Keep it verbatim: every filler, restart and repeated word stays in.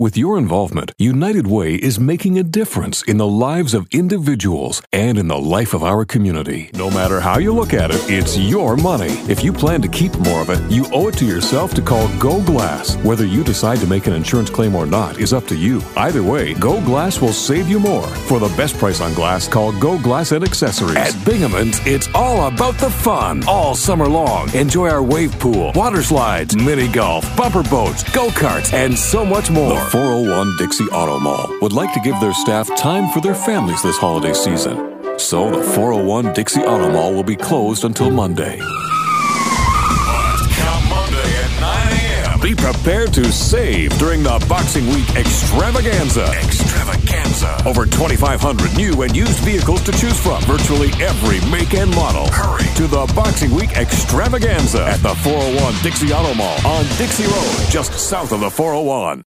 With your involvement, United Way is making a difference in the lives of individuals and in the life of our community. No matter how you look at it, it's your money. If you plan to keep more of it, you owe it to yourself to call Go Glass. Whether you decide to make an insurance claim or not is up to you. Either way, Go Glass will save you more. For the best price on glass, call Go Glass and Accessories. At Bingaman's, it's all about the fun. All summer long, enjoy our wave pool, water slides, mini golf, bumper boats, go-karts, and so much more. The four oh one Dixie Auto Mall would like to give their staff time for their families this holiday season. So the four oh one Dixie Auto Mall will be closed until Monday. Last Count Monday at nine a.m. Be prepared to save during the Boxing Week Extravaganza. Extravaganza. Over twenty-five hundred new and used vehicles to choose from. Virtually every make and model. Hurry to the Boxing Week Extravaganza at the four oh one Dixie Auto Mall on Dixie Road, just south of the four oh one.